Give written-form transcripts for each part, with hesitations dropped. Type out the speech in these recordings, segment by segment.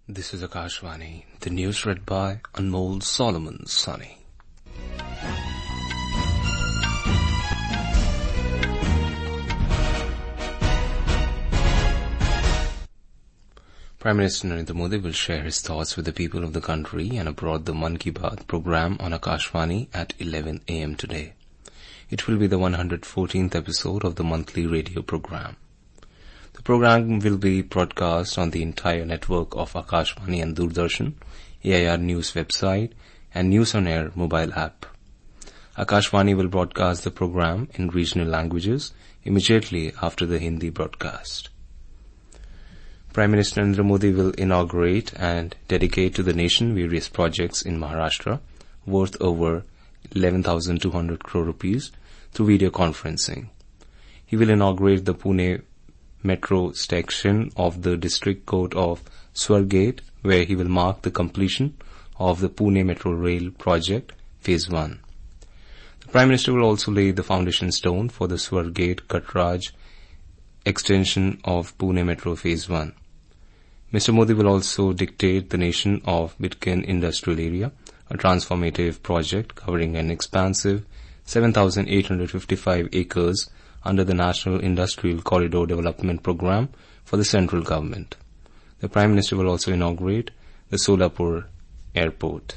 This is Akashvani, the news read by Anmol Solomon Sani. Prime Minister Narendra Modi will share his thoughts with the people of the country and abroad the Mann Ki Baat program on Akashvani at 11 a.m. today. It will be the 114th episode of the monthly radio program. The program will be broadcast on the entire network of Akashvani and Doordarshan, AIR News website, and News on Air mobile app. Akashvani will broadcast the program in regional languages immediately after the Hindi broadcast. Prime Minister Narendra Modi will inaugurate and dedicate to the nation various projects in Maharashtra worth over 11,200 crore rupees through video conferencing. He will inaugurate the Pune Metro section of the District Court of Swargate, where he will mark the completion of the Pune Metro Rail project, Phase 1. The Prime Minister will also lay the foundation stone for the Swargate-Katraj extension of Pune Metro Phase 1. Mr. Modi will also dictate the nation of Bitkin Industrial Area, a transformative project covering an expansive 7,855 acres under the National Industrial Corridor Development Program for the central government. The Prime Minister will also inaugurate the Solapur Airport.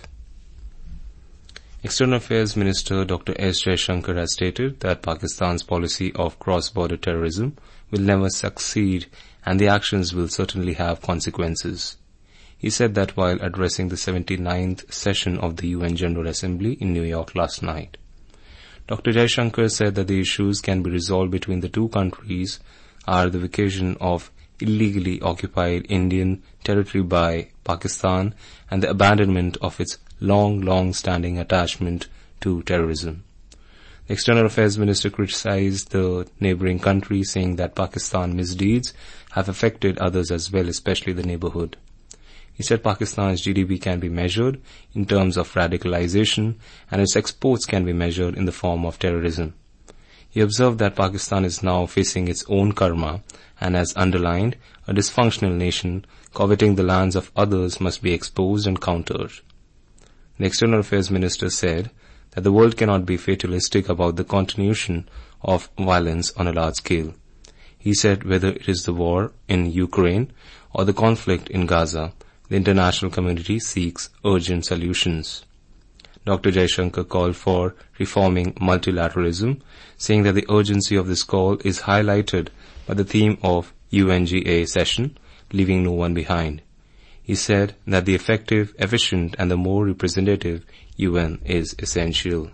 External Affairs Minister Dr. S. Jaishankar has stated that Pakistan's policy of cross-border terrorism will never succeed and the actions will certainly have consequences. He said that while addressing the 79th session of the UN General Assembly in New York last night. Dr. Jaishankar said that the issues can be resolved between the two countries are the vacation of illegally occupied Indian territory by Pakistan and the abandonment of its long-standing attachment to terrorism. The External Affairs Minister criticized the neighboring country, saying that Pakistan's misdeeds have affected others as well, especially the neighborhood. He said Pakistan's GDP can be measured in terms of radicalization and its exports can be measured in the form of terrorism. He observed that Pakistan is now facing its own karma and has underlined a dysfunctional nation coveting the lands of others must be exposed and countered. The External Affairs Minister said that the world cannot be fatalistic about the continuation of violence on a large scale. He said whether it is the war in Ukraine or the conflict in Gaza, the international community seeks urgent solutions. Dr. Jaishankar called for reforming multilateralism, saying that the urgency of this call is highlighted by the theme of UNGA session, leaving no one behind. He said that the effective, efficient and the more representative UN is essential.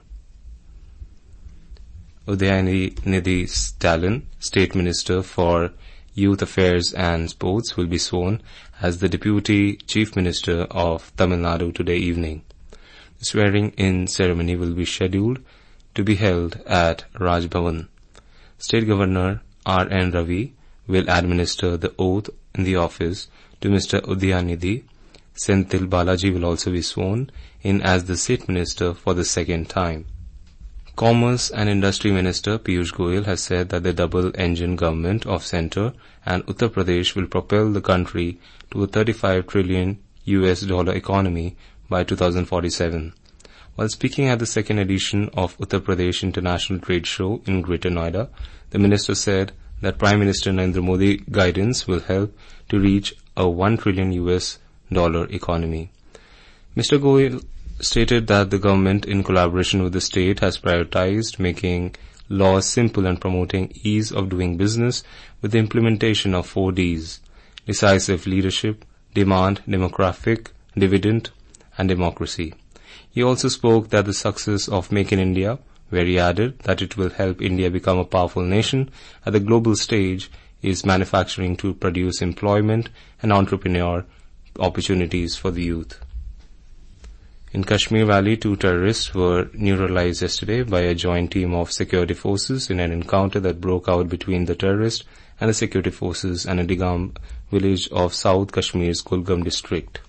Udayanidhi Stalin, State Minister for Youth Affairs and Sports, will be sworn as the Deputy Chief Minister of Tamil Nadu today evening. The swearing-in ceremony will be scheduled to be held at Raj Bhavan. State Governor R.N. Ravi will administer the oath in the office to Mr. Udayanidhi. Senthil Balaji will also be sworn in as the State Minister for the second time. Commerce and Industry Minister Piyush Goyal has said that the double-engine government of Centre and Uttar Pradesh will propel the country to a $35 trillion economy by 2047. While speaking at the second edition of Uttar Pradesh International Trade Show in Greater Noida, the minister said that Prime Minister Narendra Modi guidance will help to reach a $1 trillion economy. Mr. Goyal stated that the government, in collaboration with the state, has prioritized making laws simple and promoting ease of doing business with the implementation of 4 Ds: decisive leadership, demand, demographic, dividend, and democracy. He also spoke that the success of Make in India, where he added that it will help India become a powerful nation at the global stage, is manufacturing to produce employment and entrepreneur opportunities for the youth. In Kashmir Valley, 2 terrorists were neutralized yesterday by a joint team of security forces in an encounter that broke out between the terrorists and the security forces in a Digam village of South Kashmir's Kulgam district.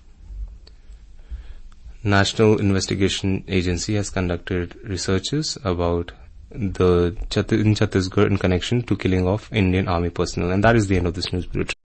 National Investigation Agency has conducted researches about in Chhattisgarh in connection to killing of Indian Army personnel. And that is the end of this news bulletin.